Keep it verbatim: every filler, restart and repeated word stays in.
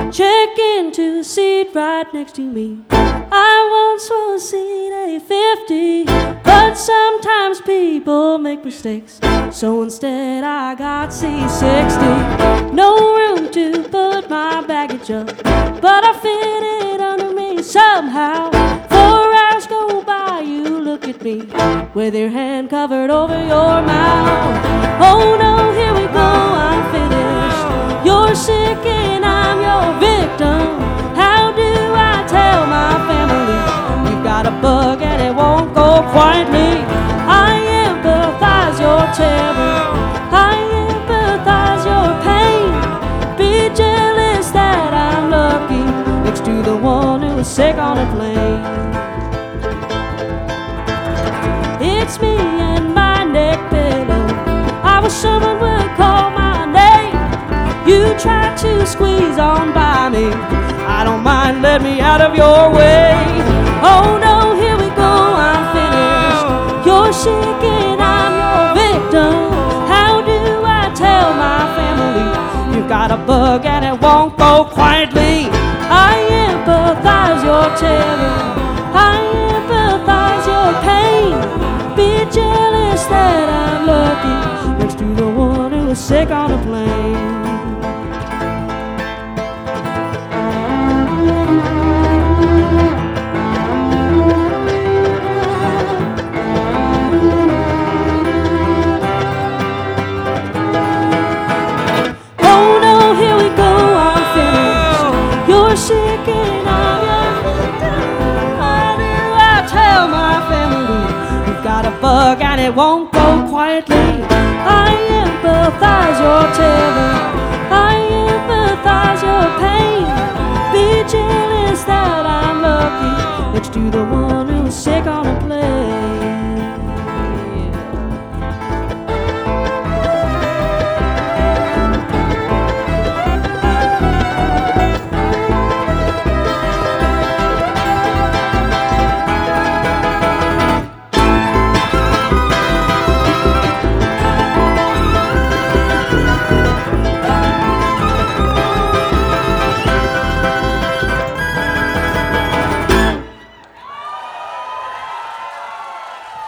Check into the seat right next to me. I once was seat A fifty, but sometimes people make mistakes, so instead I got C sixty. No room to put my baggage up, but I fit it under me somehow. Four hours go by, you look at me with your hand covered over your mouth. Oh no, here we go, I'm finished. You're sick and I'm your victim. How do I tell my family you've got a bug and it won't go quietly? I empathize your terror, I empathize your pain. Be jealous that I'm lucky next to the one who was sick on a plane. It's me and my neck pillow. I wish someone would call my name. You try to squeeze on by me, I don't mind, let me out of your way. Oh no, here we go, I'm finished. You're sick and I'm your victim. How do I tell my family you've got a bug and it won't go quietly? I empathize your terror, I empathize your pain. Be jealous that I'm lucky next to the one who was sick on a plane. Sick and I'm your victim. How do I tell my family you've got a bug and it won't go quietly? I empathize your tale.